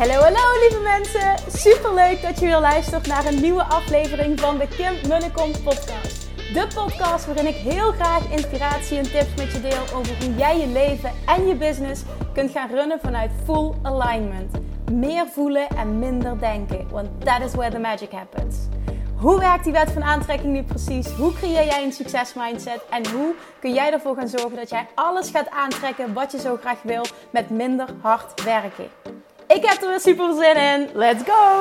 Hallo lieve mensen, superleuk dat je weer luistert naar een nieuwe aflevering van de Kim Munnekom podcast. De podcast waarin ik heel graag inspiratie en tips met je deel over hoe jij je leven en je business kunt gaan runnen vanuit full alignment. Meer voelen en minder denken, want that is where the magic happens. Hoe werkt die wet van aantrekking nu precies? Hoe creëer jij een succesmindset? En hoe kun jij ervoor gaan zorgen dat jij alles gaat aantrekken wat je zo graag wil met minder hard werken? Ik heb er weer super zin in. Let's go!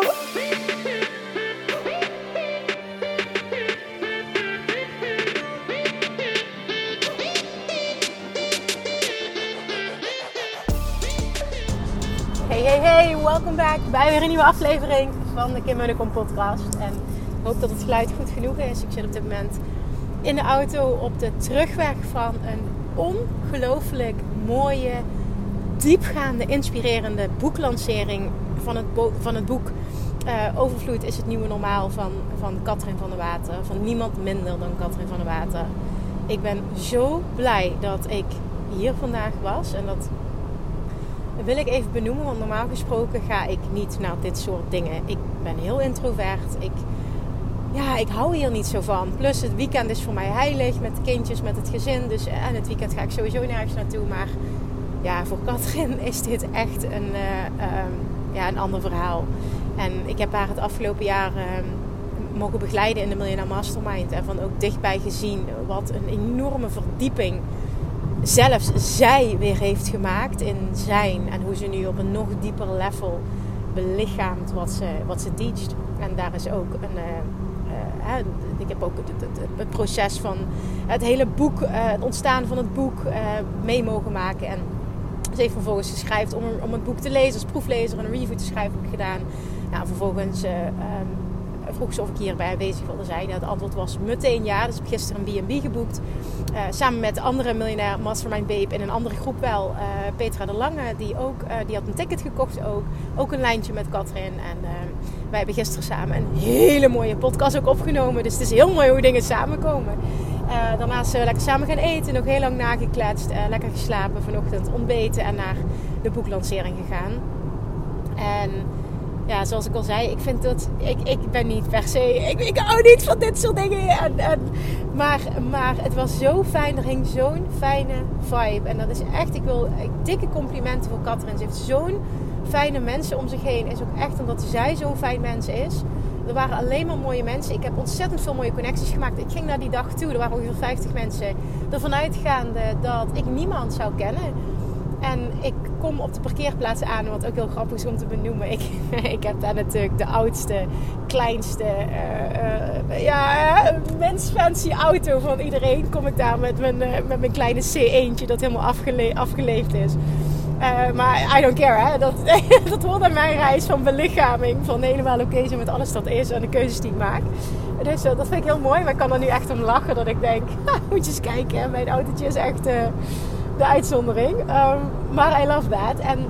Hey, welcome back bij weer een nieuwe aflevering van de Kim Munnekom podcast. En ik hoop dat het geluid goed genoeg is. Ik zit op dit moment in de auto op de terugweg van een ongelooflijk mooie, diepgaande, inspirerende boeklancering van het boek Overvloed is het nieuwe normaal van Katrin van der Water. Van niemand minder dan Katrin van der Water. Ik ben zo blij dat ik hier vandaag was. En dat wil ik even benoemen, want normaal gesproken ga ik niet naar dit soort dingen. Ik ben heel introvert. Ik hou hier niet zo van. Plus het weekend is voor mij heilig met de kindjes, met het gezin. Dus en het weekend ga ik sowieso nergens naartoe. Maar ja, voor Katrin is dit echt een ander verhaal. En ik heb haar het afgelopen jaar mogen begeleiden in de Miljonair Mastermind. En van ook dichtbij gezien wat een enorme verdieping zelfs zij weer heeft gemaakt in zijn. En hoe ze nu op een nog dieper level belichaamt wat ze teacht. En daar is ook ik heb ook het proces van het hele boek, het ontstaan van het boek mee mogen maken. En ze heeft vervolgens geschreven om het boek te lezen als proeflezer en een review te schrijven heb ik gedaan. Nou, vervolgens vroeg ze of ik hierbij aanwezig wilde zijn. Het antwoord was meteen ja. Dus ik heb gisteren een B&B geboekt. Samen met de andere Miljonair Mastermind Babe in een andere groep wel. Petra de Lange, die had een ticket gekocht ook een lijntje met Katrin. En wij hebben gisteren samen een hele mooie podcast ook opgenomen. Dus het is heel mooi hoe dingen samenkomen. Daarnaast zijn we lekker samen gaan eten. Nog heel lang nagekletst. Lekker geslapen vanochtend, ontbeten en naar de boeklancering gegaan. En ja, zoals ik al zei, ik vind dat ik ben niet per se, ik hou niet van dit soort dingen. Maar het was zo fijn, er hing zo'n fijne vibe. En dat is echt, ik wil dikke complimenten voor Katrin. Ze heeft zo'n fijne mensen om zich heen. Is ook echt omdat zij zo'n fijn mens is. Er waren alleen maar mooie mensen. Ik heb ontzettend veel mooie connecties gemaakt. Ik ging naar die dag toe, er waren ongeveer 50 mensen. Ervan uitgaande dat ik niemand zou kennen. En ik kom op de parkeerplaats aan, wat ook heel grappig is om te benoemen. Ik heb daar natuurlijk de oudste, kleinste, mens-fancy auto van iedereen. Kom ik daar met mijn kleine C1'tje dat helemaal afgeleefd is. Maar I don't care, hè. Dat hoort aan mijn reis van belichaming. Van helemaal oké zijn met alles dat is en de keuzes die ik maak. Dus dat vind ik heel mooi. Maar ik kan er nu echt om lachen dat ik denk, moet je eens kijken. Hè. Mijn autootje is echt de uitzondering. Maar I love that. En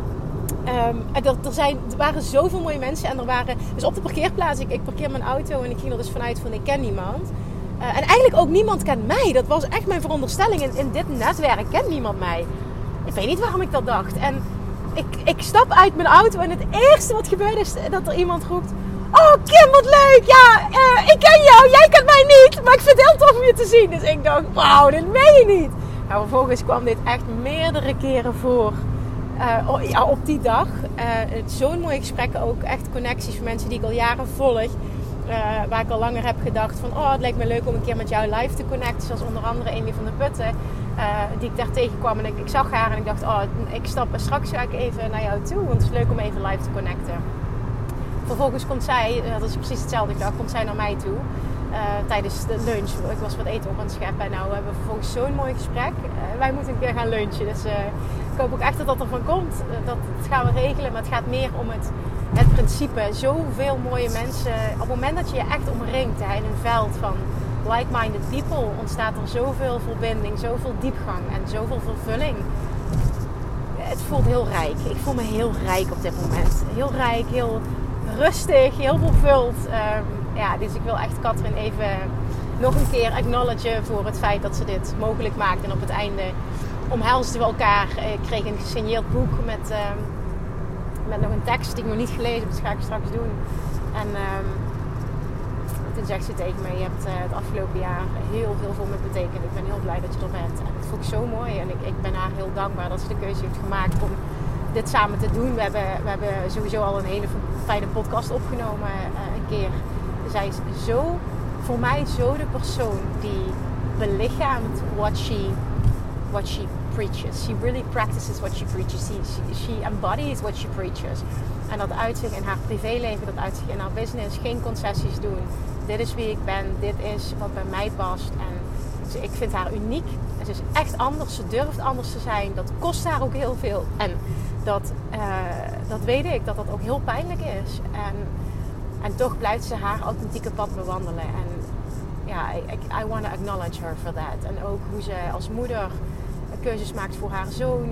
er waren zoveel mooie mensen. En er waren, dus op de parkeerplaats, ik parkeer mijn auto en ik ging er dus vanuit van ik ken niemand. En eigenlijk ook niemand kent mij. Dat was echt mijn veronderstelling. In dit netwerk kent niemand mij. Ik weet niet waarom ik dat dacht. En ik stap uit mijn auto en het eerste wat gebeurde is dat er iemand roept: oh Kim, wat leuk! Ja, ik ken jou, jij kent mij niet, maar ik vind het heel tof om je te zien. Dus ik dacht, wauw, dit meen je niet. Nou, vervolgens kwam dit echt meerdere keren voor op die dag. Zo'n mooie gesprekken ook, echt connecties van mensen die ik al jaren volg. Waar ik al langer heb gedacht van, het lijkt me leuk om een keer met jou live te connecten. Zoals onder andere Amy van der Putten, die ik daar tegenkwam. En ik zag haar en ik dacht, straks ga ik even naar jou toe. Want het is leuk om even live te connecten. Vervolgens komt zij, dat is precies hetzelfde dag, komt zij naar mij toe. Tijdens de lunch. Ik was wat eten op aan het scheppen. En nou hebben we vervolgens zo'n mooi gesprek. Wij moeten een keer gaan lunchen. Dus ik hoop ook echt dat dat ervan komt. Dat gaan we regelen. Maar het gaat meer om het principe. Zoveel mooie mensen. Op het moment dat je je echt omringt in een veld van like-minded people, ontstaat er zoveel verbinding, zoveel diepgang en zoveel vervulling. Het voelt heel rijk. Ik voel me heel rijk op dit moment. Heel rijk, heel rustig, heel vervuld. Dus ik wil echt Katrin even nog een keer acknowledgen voor het feit dat ze dit mogelijk maakt. En op het einde omhelsden we elkaar. Ik kreeg een gesigneerd boek met met nog een tekst die ik nog niet gelezen heb. Dat ga ik straks doen. En toen zegt ze tegen mij, je hebt het afgelopen jaar heel veel voor me betekend. Ik ben heel blij dat je er bent. En dat vond ik zo mooi. En ik ben haar heel dankbaar dat ze de keuze heeft gemaakt om dit samen te doen. We hebben sowieso al een hele fijne podcast opgenomen een keer. Zij is voor mij zo de persoon die belichaamt what she preaches. She really practices what she preaches. She embodies what she preaches. En dat uit zich in haar privéleven, dat uit zich in haar business. Geen concessies doen. Dit is wie ik ben. Dit is wat bij mij past. En ik vind haar uniek. En ze is echt anders. Ze durft anders te zijn. Dat kost haar ook heel veel. En dat weet ik. Dat ook heel pijnlijk is. En toch blijft ze haar authentieke pad bewandelen. En ja, I want to acknowledge her for that. En ook hoe ze als moeder keuzes maakt voor haar zoon.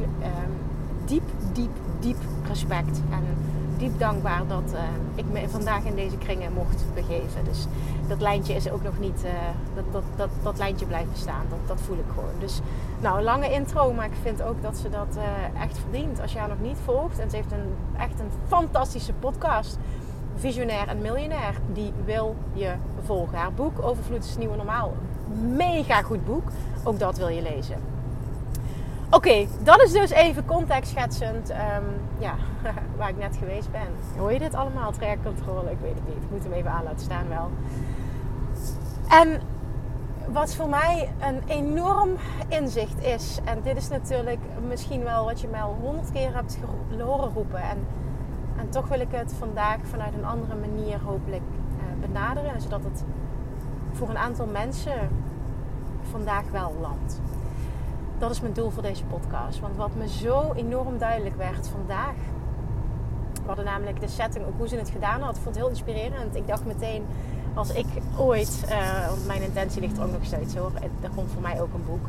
Diep respect. En diep dankbaar dat ik me vandaag in deze kringen mocht begeven. Dus dat lijntje is ook nog niet... Dat lijntje blijft bestaan. Dat voel ik gewoon. Dus nou, een lange intro. Maar ik vind ook dat ze dat echt verdient. Als je haar nog niet volgt. En ze heeft echt een fantastische podcast. Visionair en miljonair. Die wil je volgen. Haar boek Overvloed is het nieuwe normaal. Mega goed boek. Ook dat wil je lezen. Oké, dat is dus even contextschetsend waar ik net geweest ben. Hoor je dit allemaal? Trajectcontrole? Ik weet het niet. Ik moet hem even aan laten staan wel. En wat voor mij een enorm inzicht is. En dit is natuurlijk misschien wel wat je mij al 100 keer hebt horen roepen. En toch wil ik het vandaag vanuit een andere manier hopelijk benaderen. Zodat het voor een aantal mensen vandaag wel landt. Dat is mijn doel voor deze podcast. Want wat me zo enorm duidelijk werd vandaag. We hadden namelijk de setting, ook hoe ze het gedaan had. Ik vond het heel inspirerend. Ik dacht meteen, als ik ooit... want mijn intentie ligt er ook nog steeds hoor. Er komt voor mij ook een boek.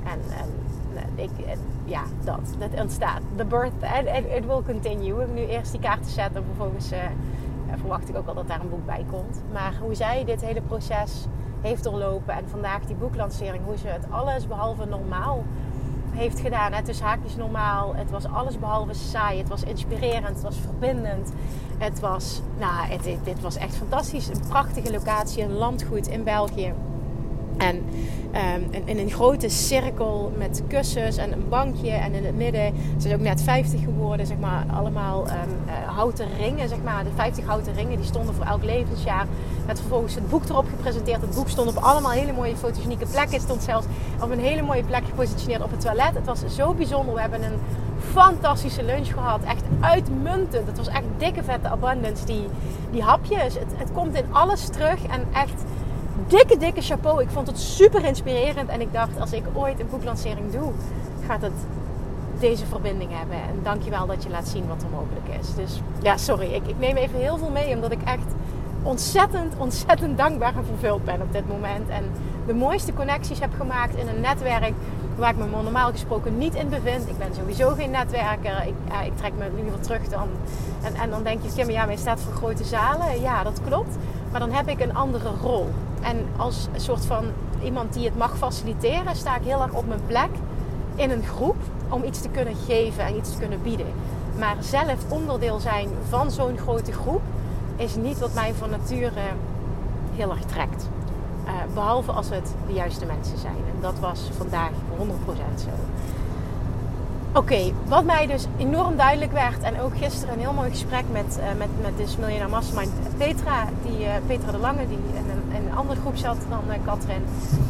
Dat ontstaat. The birth, it will continue. Ik heb nu eerst die kaarten zetten. En vervolgens verwacht ik ook al dat daar een boek bij komt. Maar hoe zij dit hele proces heeft doorlopen. En vandaag die boeklancering. Hoe ze het alles behalve normaal heeft gedaan. Het is haakjes normaal. Het was alles behalve saai. Het was inspirerend. Het was verbindend. Het was, dit was echt fantastisch. Een prachtige locatie. Een landgoed in België. En in een grote cirkel met kussens en een bankje. En in het midden, ze is ook net 50 geworden, zeg maar, allemaal houten ringen, zeg maar. De 50 houten ringen, die stonden voor elk levensjaar. Met vervolgens het boek erop gepresenteerd. Het boek stond op allemaal hele mooie fotogenieke plekken. Het stond zelfs op een hele mooie plek gepositioneerd op het toilet. Het was zo bijzonder. We hebben een fantastische lunch gehad. Echt uitmuntend. Het was echt dikke vette abundance, die hapjes. Het komt in alles terug en echt... Dikke chapeau. Ik vond het super inspirerend. En ik dacht, als ik ooit een boeklancering doe, gaat het deze verbinding hebben. En dankjewel dat je laat zien wat er mogelijk is. Dus ja, sorry. Ik neem even heel veel mee. Omdat ik echt ontzettend dankbaar en vervuld ben op dit moment. En de mooiste connecties heb gemaakt in een netwerk waar ik me normaal gesproken niet in bevind. Ik ben sowieso geen netwerker. Ik trek me liever terug dan... En dan denk je, Kim, ja, maar je staat voor grote zalen. Ja, dat klopt. Maar dan heb ik een andere rol. En als een soort van iemand die het mag faciliteren, sta ik heel erg op mijn plek in een groep om iets te kunnen geven en iets te kunnen bieden. Maar zelf onderdeel zijn van zo'n grote groep is niet wat mij van nature heel erg trekt. Behalve als het de juiste mensen zijn. En dat was vandaag 100% zo. Oké, wat mij dus enorm duidelijk werd. En ook gisteren een heel mooi gesprek met dus Miljonair Mastermind Petra. Petra de Lange, die in een andere groep zat dan Katrin.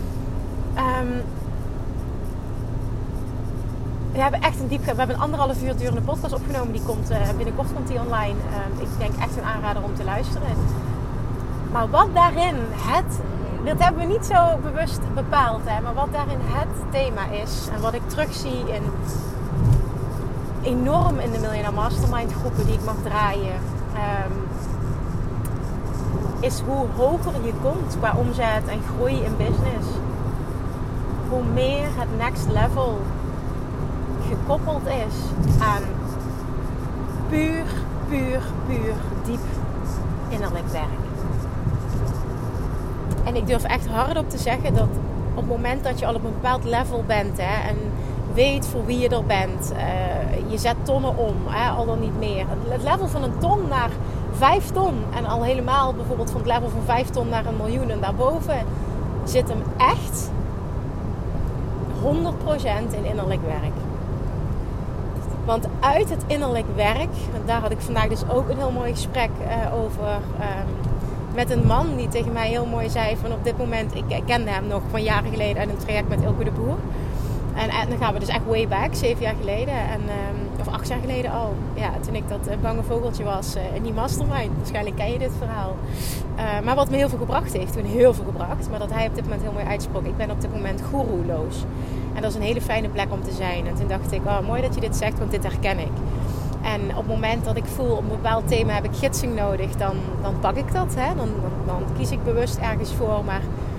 We hebben echt we hebben een 1,5 uur durende podcast opgenomen. Binnenkort komt die online. Ik denk echt een aanrader om te luisteren. Maar wat daarin dat hebben we niet zo bewust bepaald. Hè, maar wat daarin het thema is. En wat ik terugzie enorm in de Miljonair Mastermind groepen die ik mag draaien. Is hoe hoger je komt qua omzet en groei in business. Hoe meer het next level gekoppeld is aan puur diep innerlijk werk. En ik durf echt hardop te zeggen dat op het moment dat je al op een bepaald level bent, hè, en weet voor wie je er bent. Je zet tonnen om, al dan niet meer. Het level van een ton naar 5 ton. En al helemaal bijvoorbeeld van het level van 5 ton naar 1 miljoen. En daarboven zit hem echt 100% in innerlijk werk. Want uit het innerlijk werk, daar had ik vandaag dus ook een heel mooi gesprek over. Met een man die tegen mij heel mooi zei van op dit moment, ik kende hem nog van jaren geleden uit een traject met Ilke de Boer. En dan gaan we dus echt way back, 7 jaar geleden. Of 8 jaar geleden al. Ja, toen ik dat bange vogeltje was in die mastermind. Waarschijnlijk ken je dit verhaal. Maar wat me heel veel gebracht heeft. Toen heel veel gebracht. Maar dat hij op dit moment heel mooi uitsprak. Ik ben op dit moment goeroeloos. En dat is een hele fijne plek om te zijn. En toen dacht ik, mooi dat je dit zegt, want dit herken ik. En op het moment dat ik voel, op een bepaald thema heb ik gidsing nodig, dan pak ik dat. Hè? Dan kies ik bewust ergens voor. Maar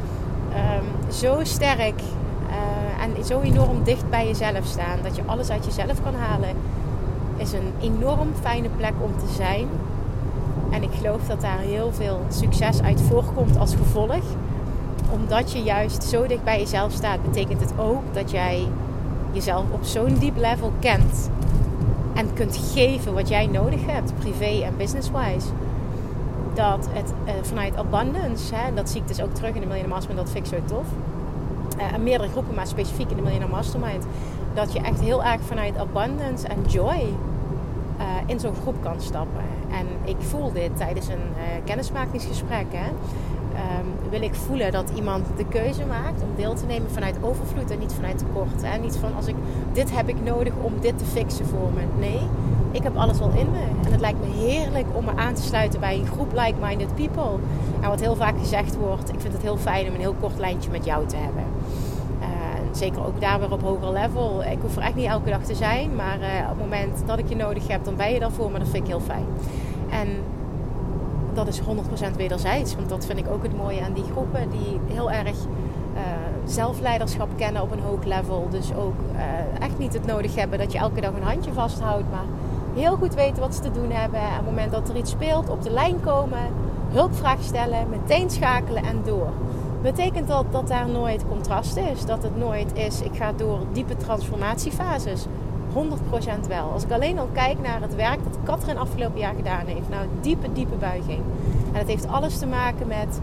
zo sterk en zo enorm dicht bij jezelf staan, dat je alles uit jezelf kan halen, is een enorm fijne plek om te zijn. En ik geloof dat daar heel veel succes uit voorkomt als gevolg. Omdat je juist zo dicht bij jezelf staat, betekent het ook dat jij jezelf op zo'n diep level kent. En kunt geven wat jij nodig hebt, privé en business-wise. Dat het vanuit abundance, dat zie ik dus ook terug in de Millionaire Mastermind, dat vind ik zo tof. Meerdere groepen, maar specifiek in de Millionaire Mastermind. Dat je echt heel erg vanuit abundance en joy in zo'n groep kan stappen. En ik voel dit tijdens een kennismakingsgesprek. Wil ik voelen dat iemand de keuze maakt om deel te nemen vanuit overvloed en niet vanuit tekort. Niet van dit heb ik nodig om dit te fixen voor me. Nee, ik heb alles al in me. En het lijkt me heerlijk om me aan te sluiten bij een groep like-minded people. En wat heel vaak gezegd wordt, ik vind het heel fijn om een heel kort lijntje met jou te hebben. Zeker ook daar weer op hoger level. Ik hoef er echt niet elke dag te zijn. Maar op het moment dat ik je nodig heb, dan ben je daarvoor. Maar dat vind ik heel fijn. En dat is 100% wederzijds. Want dat vind ik ook het mooie aan die groepen. Die heel erg zelfleiderschap kennen op een hoog level. Dus ook echt niet het nodig hebben dat je elke dag een handje vasthoudt. Maar heel goed weten wat ze te doen hebben. En op het moment dat er iets speelt, op de lijn komen. Hulpvraag stellen. Meteen schakelen en door. Betekent dat daar nooit contrast is. Dat het nooit is, ik ga door diepe transformatiefases. 100% wel. Als ik alleen al kijk naar het werk dat Katrin afgelopen jaar gedaan heeft. Nou, diepe buiging. En het heeft alles te maken met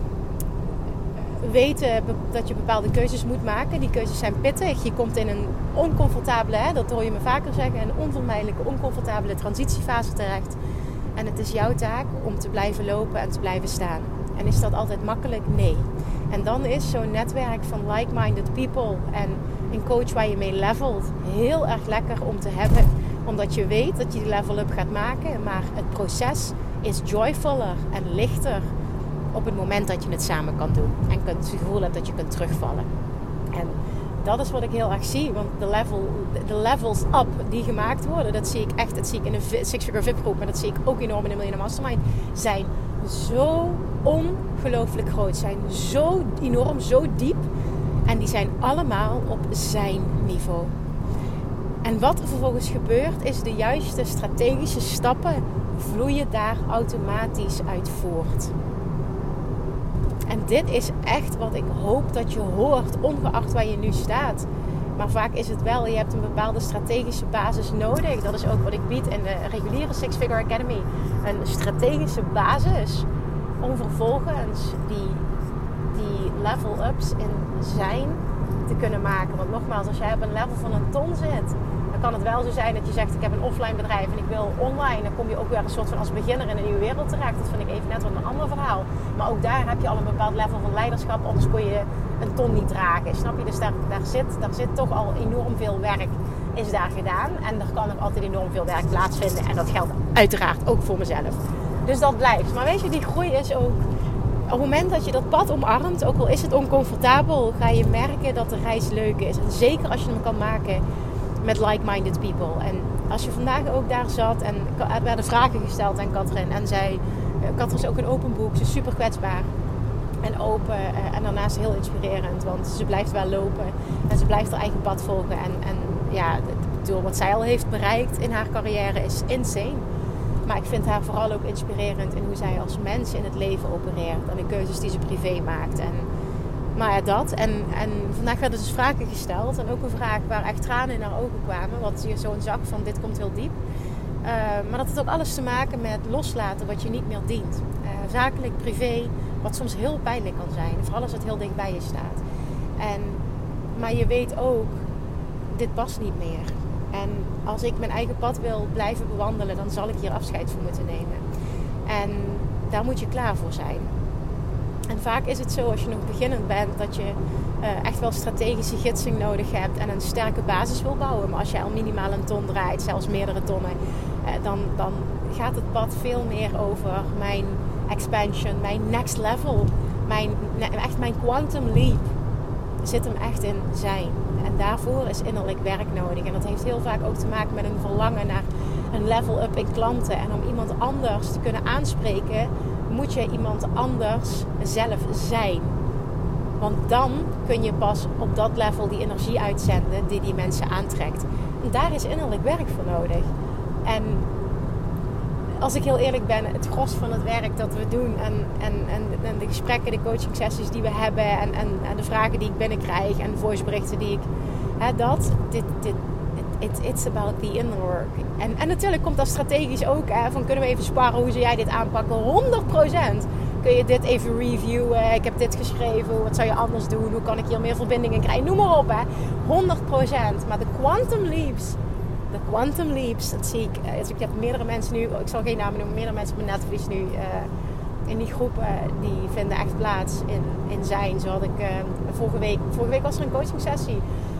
weten dat je bepaalde keuzes moet maken. Die keuzes zijn pittig. Je komt in een oncomfortabele, dat hoor je me vaker zeggen, een onvermijdelijke, oncomfortabele transitiefase terecht. En het is jouw taak om te blijven lopen en te blijven staan. En is dat altijd makkelijk? Nee. En dan is zo'n netwerk van like-minded people en een coach waar je mee levelt heel erg lekker om te hebben. Omdat je weet dat je die level-up gaat maken. Maar het proces is joyfuller en lichter op het moment dat je het samen kan doen. En het gevoel hebt dat je kunt terugvallen. En dat is wat ik heel erg zie. Want de levels up die gemaakt worden, dat zie ik echt. Dat zie ik in een Six Figure VIP groep. Maar dat zie ik ook enorm in de Millionaire Mastermind. Zijn zo ongelooflijk groot. Zijn zo enorm, zo diep. En die zijn allemaal op zijn niveau. En wat er vervolgens gebeurt, is de juiste strategische stappen vloeien daar automatisch uit voort. En dit is echt wat ik hoop dat je hoort, ongeacht waar je nu staat. Maar vaak is het wel, je hebt een bepaalde strategische basis nodig. Dat is ook wat ik bied in de reguliere Six Figure Academy. Een strategische basis om vervolgens die level-ups in zijn te kunnen maken. Want nogmaals, als jij op een level van een ton zit, dan kan het wel zo zijn dat je zegt, ik heb een offline bedrijf en ik wil online. Dan kom je ook weer een soort van als beginner in een nieuwe wereld terecht. Dat vind ik even net wat een ander verhaal. Maar ook daar heb je al een bepaald level van leiderschap, anders kon je een ton niet dragen. Snap je? Dus daar zit toch al enorm veel werk is daar gedaan. En er kan ook altijd enorm veel werk plaatsvinden. En dat geldt uiteraard ook voor mezelf. Dus dat blijft. Maar weet je, die groei is ook, op het moment dat je dat pad omarmt, ook al is het oncomfortabel, ga je merken dat de reis leuk is. En zeker als je hem kan maken met like-minded people. En als je vandaag ook daar zat en er werden vragen gesteld aan Katrin. En Katrin is ook een open boek, ze is super kwetsbaar en open. En daarnaast heel inspirerend, want ze blijft wel lopen. En ze blijft haar eigen pad volgen. En ja, door wat zij al heeft bereikt in haar carrière is insane. Maar ik vind haar vooral ook inspirerend in hoe zij als mens in het leven opereert. En de keuzes die ze privé maakt. En Maar ja, dat. En vandaag werden dus vragen gesteld. En ook een vraag waar echt tranen in haar ogen kwamen. Wat je zo zag van dit komt heel diep. Maar dat het ook alles te maken met loslaten wat je niet meer dient. Zakelijk, privé. Wat soms heel pijnlijk kan zijn. Vooral als het heel dicht bij je staat. Maar je weet ook, dit past niet meer. En als ik mijn eigen pad wil blijven bewandelen, dan zal ik hier afscheid voor moeten nemen. En daar moet je klaar voor zijn. En vaak is het zo als je nog beginnend bent dat je echt wel strategische gidsing nodig hebt en een sterke basis wil bouwen. Maar als je al minimaal een ton draait, zelfs meerdere tonnen, dan gaat het pad veel meer over mijn expansion, mijn next level, mijn quantum leap zit hem echt in zijn. En daarvoor is innerlijk werk nodig. En dat heeft heel vaak ook te maken met een verlangen naar een level up in klanten. En om iemand anders te kunnen aanspreken, moet je iemand anders zelf zijn. Want dan kun je pas op dat level die energie uitzenden die mensen aantrekt. En daar is innerlijk werk voor nodig. En als ik heel eerlijk ben, het gros van het werk dat we doen en de gesprekken, de coaching sessies die we hebben en de vragen die ik binnenkrijg en de voiceberichten die ik... It's about the inner work. En natuurlijk komt dat strategisch ook. Van kunnen we even sparren, hoe zou jij dit aanpakken? 100%. Kun je dit even reviewen? Ik heb dit geschreven. Wat zou je anders doen? Hoe kan ik hier meer verbindingen krijgen? Noem maar op. 100%. Maar de quantum leaps, dat zie ik. Ik heb meerdere mensen nu, ik zal geen namen noemen, meerdere mensen op mijn netvlies nu in die groepen, die vinden echt plaats in zijn. Zo had ik vorige week was er een coaching sessie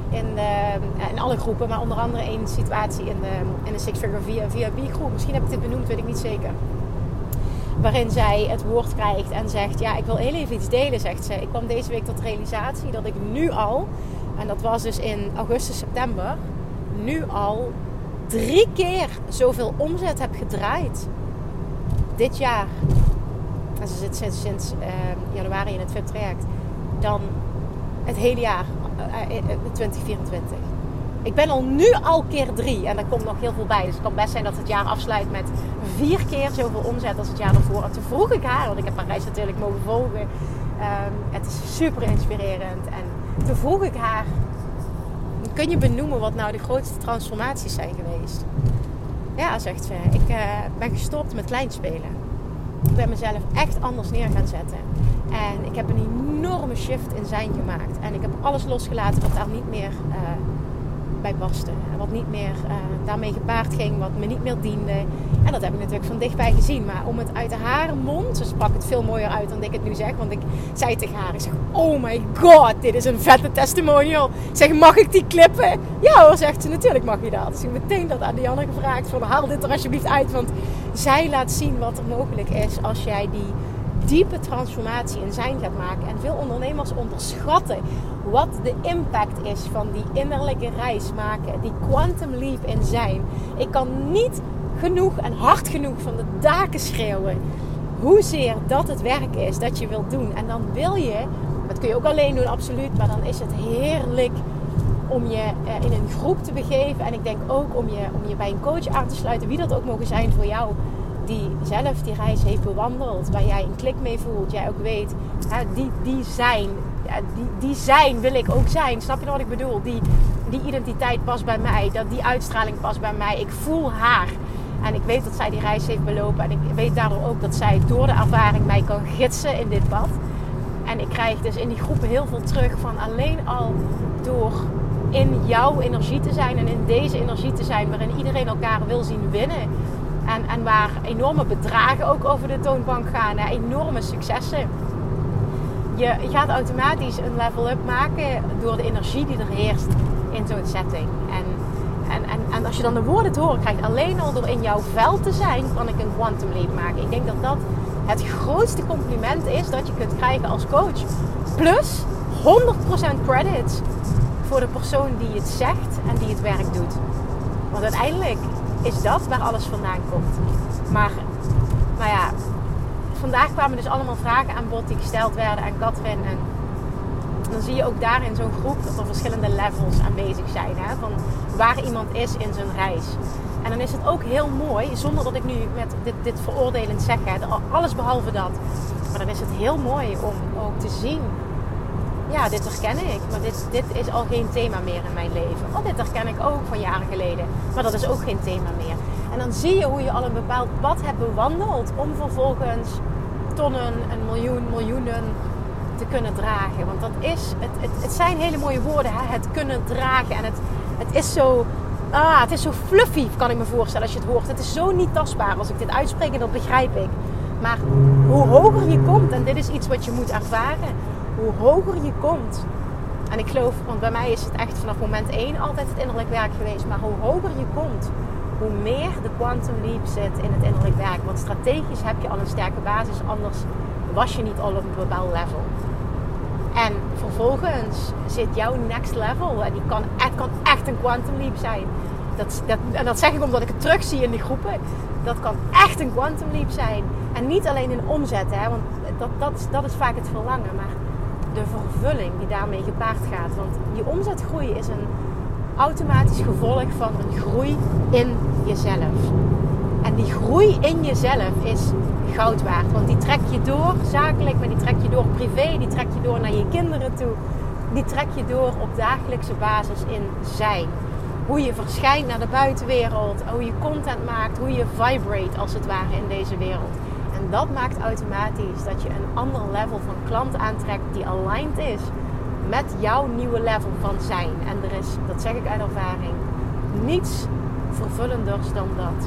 in alle groepen, maar onder andere één situatie in de Six Figure VIP groep. Misschien heb ik dit benoemd, weet ik niet zeker. Waarin zij het woord krijgt en zegt, ja, ik wil heel even iets delen, zegt ze. Ik kwam deze week tot de realisatie dat ik nu al, en dat was dus in augustus, september, nu al 3 keer zoveel omzet heb gedraaid dit jaar. En ze zit sinds januari in het VIP-traject. Dan het hele jaar 2024. Ik ben al keer 3 en er komt nog heel veel bij. Dus het kan best zijn dat het jaar afsluit met 4 keer zoveel omzet als het jaar daarvoor. En toen vroeg ik haar, want ik heb haar reis natuurlijk mogen volgen. Het is super inspirerend. En toen vroeg ik haar, kun je benoemen wat nou de grootste transformaties zijn geweest? Ja, zegt ze. Ik ben gestopt met kleinspelen. Ik ben mezelf echt anders neer gaan zetten. En ik heb een enorme shift in zijn gemaakt. En ik heb alles losgelaten wat daar niet meer bij paste. En wat niet meer daarmee gepaard ging. Wat me niet meer diende. En dat heb ik natuurlijk van dichtbij gezien. Maar om het uit haar mond, ze sprak het veel mooier uit dan ik het nu zeg. Want ik zei tegen haar, ik zeg, oh my god, dit is een vette testimonial. Ik zeg, mag ik die klippen? Ja hoor, zegt ze, natuurlijk mag je dat. Dus ik heb meteen dat aan Dianne gevraagd. Van, haal dit er alsjeblieft uit. Want zij laat zien wat er mogelijk is als jij die diepe transformatie in zijn gaat maken. En veel ondernemers onderschatten wat de impact is van die innerlijke reis maken. Die quantum leap in zijn. Ik kan niet genoeg en hard genoeg van de daken schreeuwen hoezeer dat het werk is dat je wilt doen. En dan wil je, dat kun je ook alleen doen absoluut, maar dan is het heerlijk om je in een groep te begeven. En ik denk ook om je bij een coach aan te sluiten, wie dat ook mogen zijn voor jou, die zelf die reis heeft bewandeld, waar jij een klik mee voelt, jij ook weet, die zijn wil ik ook zijn. Snap je wat ik bedoel? Die identiteit past bij mij, die uitstraling past bij mij. Ik voel haar. En ik weet dat zij die reis heeft belopen. En ik weet daardoor ook dat zij door de ervaring mij kan gidsen in dit pad. En ik krijg dus in die groepen heel veel terug van alleen al door in jouw energie te zijn en in deze energie te zijn waarin iedereen elkaar wil zien winnen. En waar enorme bedragen ook over de toonbank gaan. Hè? Enorme successen. Je gaat automatisch een level up maken door de energie die er heerst in zo'n setting. En als je dan de woorden te horen krijgt, alleen al door in jouw vel te zijn, kan ik een quantum leap maken. Ik denk dat dat het grootste compliment is dat je kunt krijgen als coach. Plus 100% credit voor de persoon die het zegt en die het werk doet. Want uiteindelijk is dat waar alles vandaan komt. Maar ja, vandaag kwamen dus allemaal vragen aan bod die gesteld werden aan Katrin. En dan zie je ook daar in zo'n groep dat er verschillende levels aanwezig zijn. Hè? Van waar iemand is in zijn reis. En dan is het ook heel mooi, zonder dat ik nu met dit veroordelend zeg. Hè? Alles behalve dat. Maar dan is het heel mooi om ook te zien ja, dit herken ik. Maar dit is al geen thema meer in mijn leven. Oh, dit herken ik ook van jaren geleden. Maar dat is ook geen thema meer. En dan zie je hoe je al een bepaald pad hebt bewandeld om vervolgens tonnen en miljoenen te kunnen dragen. Want dat is, het zijn hele mooie woorden, hè? Het kunnen dragen. En het is zo fluffy, kan ik me voorstellen als je het hoort. Het is zo niet tastbaar als ik dit uitspreek en dat begrijp ik. Maar hoe hoger je komt, en dit is iets wat je moet ervaren, hoe hoger je komt. En ik geloof, want bij mij is het echt vanaf moment 1 altijd het innerlijk werk geweest. Maar hoe hoger je komt, hoe meer de quantum leap zit in het innerlijk werk. Want strategisch heb je al een sterke basis, anders was je niet al op een bepaald level. En vervolgens zit jouw next level, en het kan echt een quantum leap zijn. En dat zeg ik omdat ik het terugzie in die groepen. Dat kan echt een quantum leap zijn. En niet alleen in omzet, hè, want dat is vaak het verlangen. Maar de vervulling die daarmee gepaard gaat. Want je omzetgroei is een automatisch gevolg van een groei in jezelf. En die groei in jezelf is goud waard. Want die trek je door zakelijk, maar die trek je door privé. Die trek je door naar je kinderen toe. Die trek je door op dagelijkse basis in zijn. Hoe je verschijnt naar de buitenwereld. Hoe je content maakt. Hoe je vibrate als het ware in deze wereld. En dat maakt automatisch dat je een ander level van klant aantrekt die aligned is met jouw nieuwe level van zijn. En er is, dat zeg ik uit ervaring, niets vervullenders dan dat.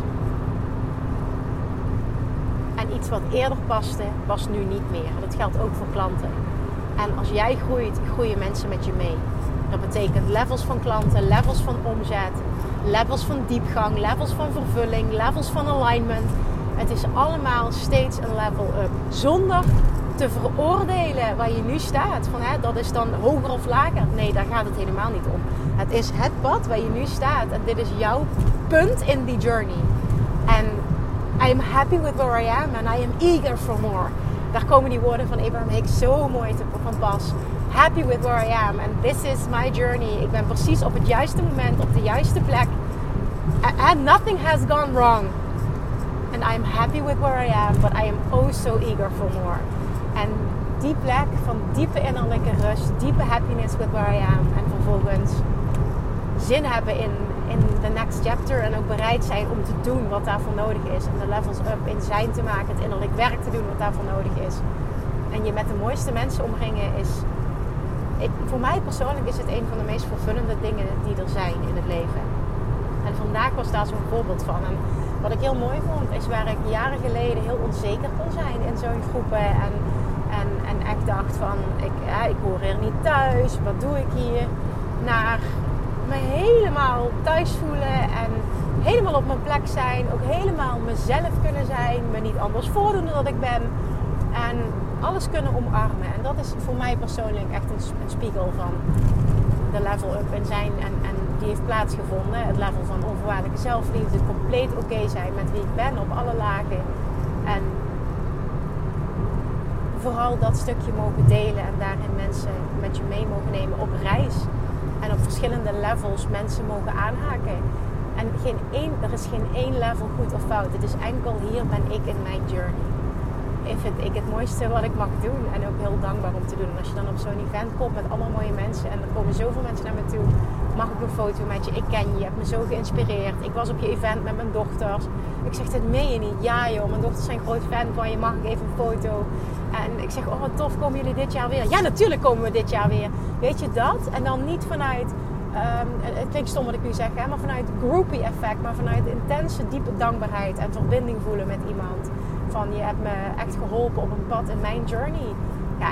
En iets wat eerder paste, past nu niet meer. Dat geldt ook voor klanten. En als jij groeit, groeien mensen met je mee. Dat betekent levels van klanten, levels van omzet, levels van diepgang, levels van vervulling, levels van alignment. Het is allemaal steeds een level up. Zonder te veroordelen waar je nu staat. Van, dat is dan hoger of lager. Nee, daar gaat het helemaal niet om. Het is het pad waar je nu staat. En dit is jouw punt in die journey. En I am happy with where I am. And I am eager for more. Daar komen die woorden van Abraham Hicks zo mooi van pas. Happy with where I am. And this is my journey. Ik ben precies op het juiste moment, op de juiste plek. And nothing has gone wrong. And I am happy with where I am. But I am oh so eager for more. En die plek van diepe innerlijke rust, diepe happiness with where I am. En vervolgens zin hebben in the next chapter. En ook bereid zijn om te doen wat daarvoor nodig is. En de levels up in zijn te maken. Het innerlijk werk te doen wat daarvoor nodig is. En je met de mooiste mensen omringen is... voor mij persoonlijk is het een van de meest vervullende dingen die er zijn in het leven. En vandaag was daar zo'n voorbeeld van. En wat ik heel mooi vond, is waar ik jaren geleden heel onzeker kon zijn in zo'n groepen. En echt dacht van, ik hoor hier niet thuis. Wat doe ik hier? Naar me helemaal thuis voelen en helemaal op mijn plek zijn. Ook helemaal mezelf kunnen zijn. Me niet anders voordoen dan dat ik ben. En alles kunnen omarmen. En dat is voor mij persoonlijk echt een spiegel van de level up in zijn. En die heeft plaatsgevonden. Het level van onvoorwaardelijke zelfliefde. Compleet oké zijn met wie ik ben op alle lagen. En vooral dat stukje mogen delen. En daarin mensen met je mee mogen nemen op reis. En op verschillende levels mensen mogen aanhaken. En er is geen één level goed of fout. Het is enkel hier ben ik in mijn journey. Vind ik het mooiste wat ik mag doen. En ook heel dankbaar om te doen. En als je dan op zo'n event komt met allemaal mooie mensen. En er komen zoveel mensen naar me toe. Mag ik een foto met je? Ik ken je. Je hebt me zo geïnspireerd. Ik was op je event met mijn dochters. Ik zeg, dit meen je niet. Ja joh, mijn dochters zijn groot fan van je. Mag ik even een foto? En ik zeg, oh wat tof, komen jullie dit jaar weer? Ja, natuurlijk komen we dit jaar weer. Weet je dat? En dan niet vanuit... het klinkt stom wat ik nu zeg, hè, maar vanuit groupie effect. Maar vanuit intense, diepe dankbaarheid. En verbinding voelen met iemand. Van je hebt me echt geholpen op een pad in mijn journey. Ja,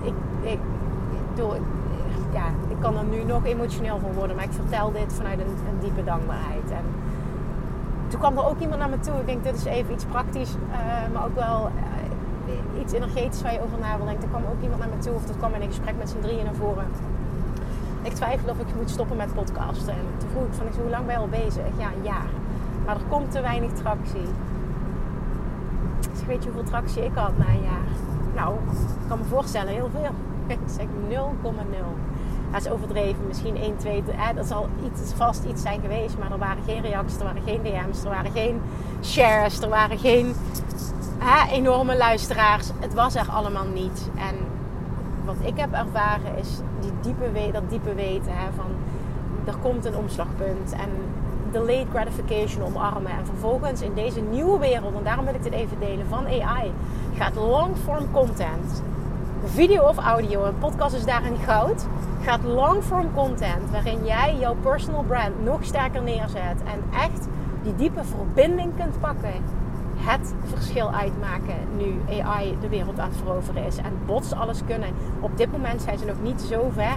ik kan er nu nog emotioneel van worden. Maar ik vertel dit vanuit een diepe dankbaarheid. En toen kwam er ook iemand naar me toe. Ik denk, dit is even iets praktisch. Maar ook wel iets energetisch waar je over na wil denken. Er kwam ook iemand naar me toe. Of dat kwam in een gesprek met z'n drieën naar voren. Ik twijfelde of ik moet stoppen met podcasten. En toen vroeg ik van, hoe lang ben je al bezig? Ja, een jaar. Maar er komt te weinig tractie. Weet je hoeveel tractie ik had na een jaar? Nou, ik kan me voorstellen, heel veel. Ik zeg 0,0. Dat is overdreven. Misschien 1, 2, dat zal vast iets zijn geweest. Maar er waren geen reacties, er waren geen DM's, er waren geen shares, er waren geen enorme luisteraars. Het was er allemaal niet. En wat ik heb ervaren is dat diepe weten. Hè, van er komt een omslagpunt. En delayed gratification omarmen. En vervolgens in deze nieuwe wereld, en daarom wil ik dit even delen, van AI, gaat long-form content, video of audio, een podcast is daarin goud, gaat long-form content waarin jij jouw personal brand nog sterker neerzet en echt die diepe verbinding kunt pakken, het verschil uitmaken nu AI de wereld aan het veroveren is en bots alles kunnen. Op dit moment zijn ze nog niet zo ver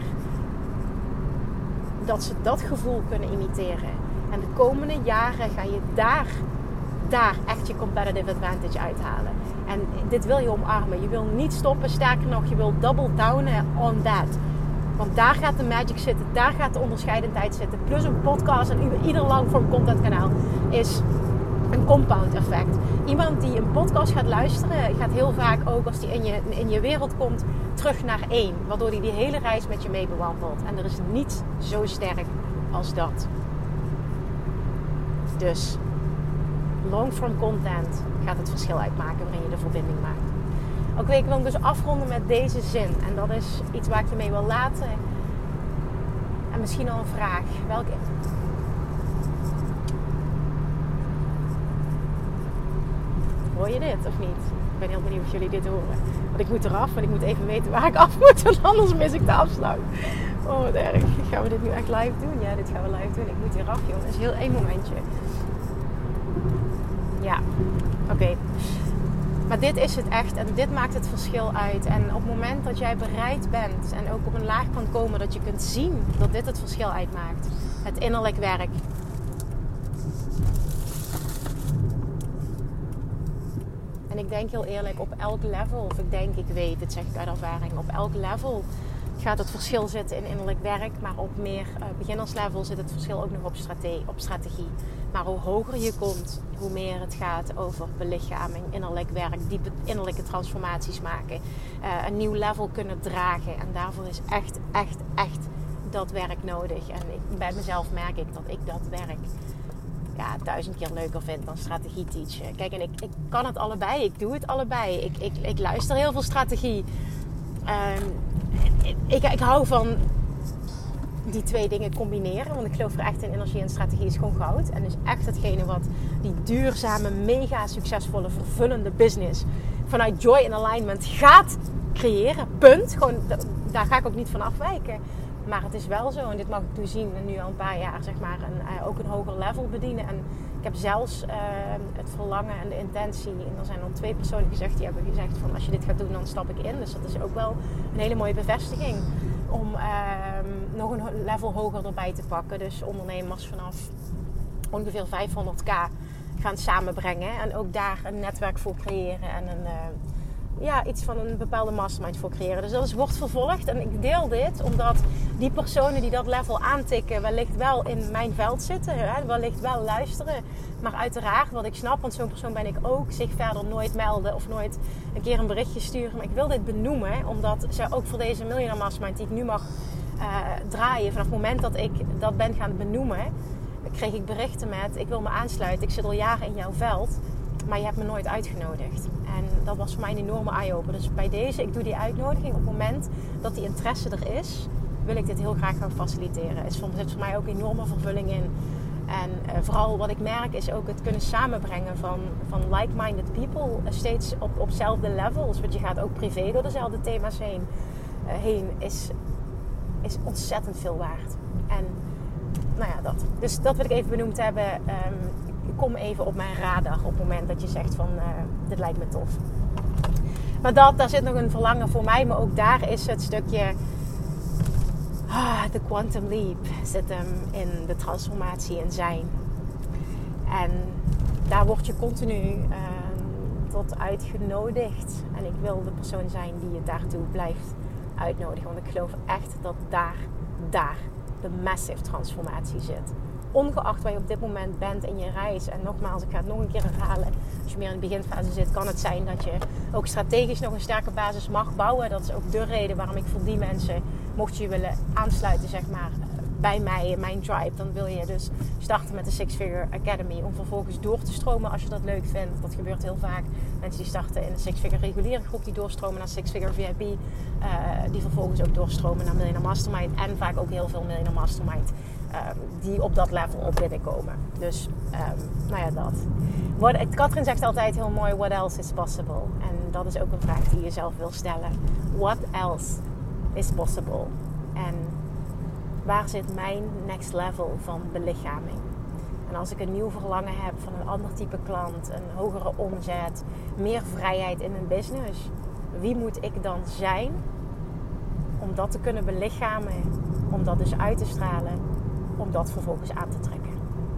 dat ze dat gevoel kunnen imiteren. En de komende jaren ga je daar echt je competitive advantage uithalen. En dit wil je omarmen. Je wil niet stoppen. Sterker nog, je wil double downen on that. Want daar gaat de magic zitten. Daar gaat de onderscheidendheid zitten. Plus een podcast en ieder langform content kanaal is een compound effect. Iemand die een podcast gaat luisteren, gaat heel vaak ook als die in je wereld komt, terug naar 1. Waardoor hij die hele reis met je mee bewandelt. En er is niets zo sterk als dat. Dus long-form content gaat het verschil uitmaken waarin je de verbinding maakt. Oké, ik wil hem dus afronden met deze zin. En dat is iets waar ik je mee wil laten. En misschien al een vraag. Welke... Hoor je dit of niet? Ik ben heel benieuwd of jullie dit horen. Want ik moet eraf, want ik moet even weten waar ik af moet. Want anders mis ik de afslag. Oh, wat erg. Gaan we dit nu echt live doen? Ja, dit gaan we live doen. Ik moet hier af, joh. Dat is heel één momentje. Ja, oké. Maar dit is het echt. En dit maakt het verschil uit. En op het moment dat jij bereid bent en ook op een laag kan komen dat je kunt zien dat dit het verschil uitmaakt. Het innerlijk werk. En ik denk heel eerlijk, op elk level, of ik weet, dit zeg ik uit ervaring, op elk level gaat het verschil zitten in innerlijk werk. Maar op meer beginnerslevel zit het verschil ook nog op strategie. Maar hoe hoger je komt, hoe meer het gaat over belichaming, innerlijk werk, diepe innerlijke transformaties maken. Een nieuw level kunnen dragen. En daarvoor is echt dat werk nodig. En bij mezelf merk ik dat ik dat werk 1000 keer leuker vind dan strategie teachen. Kijk, en ik kan het allebei. Ik doe het allebei. Ik luister heel veel strategie. Ik hou van die twee dingen combineren. Want ik geloof er echt in. Energie en strategie is gewoon goud. En is echt hetgene wat die duurzame, mega succesvolle, vervullende business vanuit joy en alignment gaat creëren. Punt. Gewoon, daar ga ik ook niet van afwijken. Maar het is wel zo, en dit mag ik nu zien, en nu al een paar jaar zeg maar, ook een hoger level bedienen. En ik heb zelfs het verlangen en de intentie, en er zijn al 2 personen gezegd, die hebben gezegd van als je dit gaat doen, dan stap ik in. Dus dat is ook wel een hele mooie bevestiging om nog een level hoger erbij te pakken. Dus ondernemers vanaf ongeveer 500k gaan samenbrengen en ook daar een netwerk voor creëren en iets van een bepaalde mastermind voor creëren. Dus dat wordt vervolgd. En ik deel dit omdat die personen die dat level aantikken wellicht wel in mijn veld zitten. Hè? Wellicht wel luisteren. Maar uiteraard, wat ik snap, want zo'n persoon ben ik ook, zich verder nooit melden of nooit een keer een berichtje sturen. Maar ik wil dit benoemen, omdat ze ook voor deze Millionaire Mastermind die ik nu mag draaien, vanaf het moment dat ik dat ben gaan benoemen, kreeg ik berichten met: ik wil me aansluiten, ik zit al jaren in jouw veld, maar je hebt me nooit uitgenodigd. En dat was voor mij een enorme eye-opener. Dus bij deze, ik doe die uitnodiging. Op het moment dat die interesse er is, wil ik dit heel graag gaan faciliteren. Er zit voor mij ook enorme vervulling in. En vooral wat ik merk is ook het kunnen samenbrengen van like-minded people. Steeds op hetzelfde levels. Want je gaat ook privé door dezelfde thema's heen is ontzettend veel waard. En nou ja, dat. Dus dat wil ik even benoemd hebben. Kom even op mijn radar op het moment dat je zegt van dit lijkt me tof. Maar daar zit nog een verlangen voor mij. Maar ook daar is het stukje de quantum leap zit hem in de transformatie in zijn. En daar word je continu tot uitgenodigd. En ik wil de persoon zijn die je daartoe blijft uitnodigen. Want ik geloof echt dat daar de massive transformatie zit. Ongeacht waar je op dit moment bent in je reis. En nogmaals, ik ga het nog een keer herhalen. Als je meer in de beginfase zit, kan het zijn dat je ook strategisch nog een sterke basis mag bouwen. Dat is ook de reden waarom ik voor die mensen, mocht je willen aansluiten, zeg maar, bij mij in mijn tribe. Dan wil je dus starten met de Six Figure Academy. Om vervolgens door te stromen als je dat leuk vindt. Dat gebeurt heel vaak. Mensen die starten in de Six Figure reguliere groep. Die doorstromen naar Six Figure VIP. Die vervolgens ook doorstromen naar Millionaire Mastermind. En vaak ook heel veel Millionaire Mastermind. Die op dat level op binnenkomen. Dus dat. Katrin zegt altijd heel mooi. What else is possible? En dat is ook een vraag die je zelf wil stellen. What else is possible? En waar zit mijn next level van belichaming? En als ik een nieuw verlangen heb van een ander type klant, een hogere omzet, meer vrijheid in een business, wie moet ik dan zijn om dat te kunnen belichamen, om dat dus uit te stralen, om dat vervolgens aan te trekken?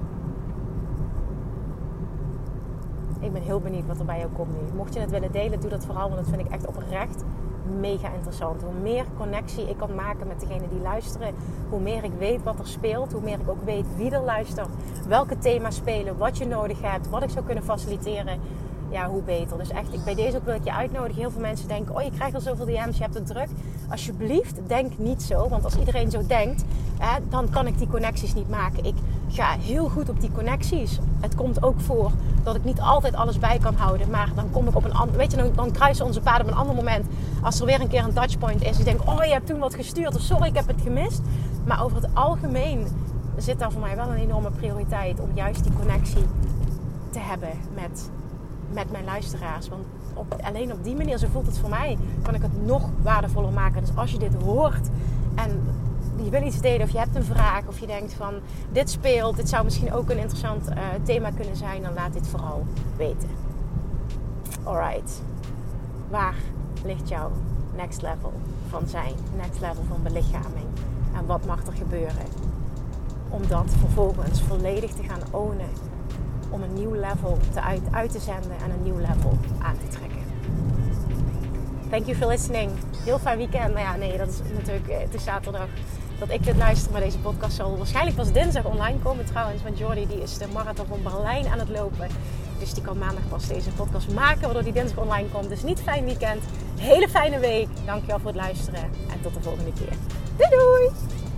Ik ben heel benieuwd wat er bij jou komt nu. Mocht je het willen delen, doe dat vooral, want dat vind ik echt oprecht mega interessant. Hoe meer connectie ik kan maken met degenen die luisteren, hoe meer ik weet wat er speelt, hoe meer ik ook weet wie er luistert, welke thema's spelen, wat je nodig hebt, wat ik zou kunnen faciliteren, ja, hoe beter. Dus echt, bij deze ook wil ik je uitnodigen. Heel veel mensen denken, oh, je krijgt al zoveel DM's, je hebt het druk. Alsjeblieft, denk niet zo, want als iedereen zo denkt, dan kan ik die connecties niet maken. Ik ga heel goed op die connecties. Het komt ook voor dat ik niet altijd alles bij kan houden, maar dan kom ik op een ander, weet je, dan kruisen onze paden op een ander moment. Als er weer een keer een touchpoint is, ik denk, oh, je hebt toen wat gestuurd, of sorry, ik heb het gemist. Maar over het algemeen zit daar voor mij wel een enorme prioriteit om juist die connectie te hebben met mijn luisteraars. Want alleen op die manier, zo voelt het voor mij, kan ik het nog waardevoller maken. Dus als je dit hoort en je wil iets delen of je hebt een vraag of je denkt van dit speelt, dit zou misschien ook een interessant thema kunnen zijn, dan laat dit vooral weten. Alright. Waar ligt jouw next level van zijn? Next level van belichaming? En wat mag er gebeuren om dat vervolgens volledig te gaan ownen? Om een nieuw level uit te zenden en een nieuw level aan te trekken. Thank you for listening. Heel fijn weekend. Nou ja, nee, dat is natuurlijk, het is zaterdag dat ik dit luister. Maar deze podcast zal waarschijnlijk pas dinsdag online komen trouwens. Want Jordi die is de marathon van Berlijn aan het lopen. Dus die kan maandag pas deze podcast maken, waardoor die dinsdag online komt. Dus niet fijn weekend. Hele fijne week. Dankjewel voor het luisteren. En tot de volgende keer. Doei doei!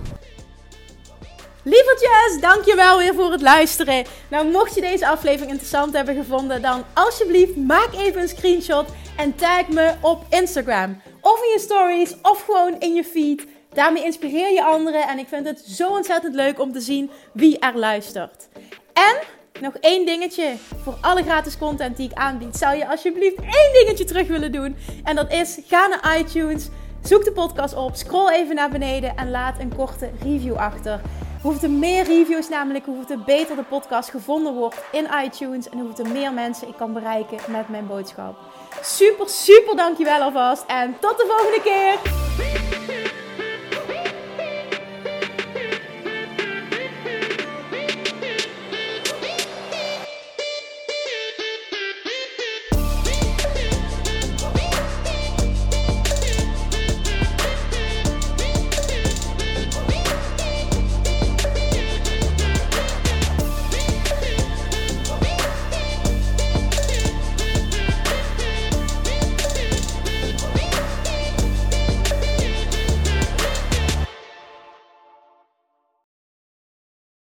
Lievertjes, dankjewel weer voor het luisteren. Nou, mocht je deze aflevering interessant hebben gevonden, dan alsjeblieft maak even een screenshot en tag me op Instagram. Of in je stories, of gewoon in je feed. Daarmee inspireer je anderen en ik vind het zo ontzettend leuk om te zien wie er luistert. En nog één dingetje. Voor alle gratis content die ik aanbied, zou je alsjeblieft één dingetje terug willen doen. En dat is, ga naar iTunes, zoek de podcast op, scroll even naar beneden en laat een korte review achter. Hoeveel er meer reviews namelijk, hoeveel er beter de podcast gevonden wordt in iTunes. En hoeveel er meer mensen ik kan bereiken met mijn boodschap. Super, super dankjewel alvast. En tot de volgende keer.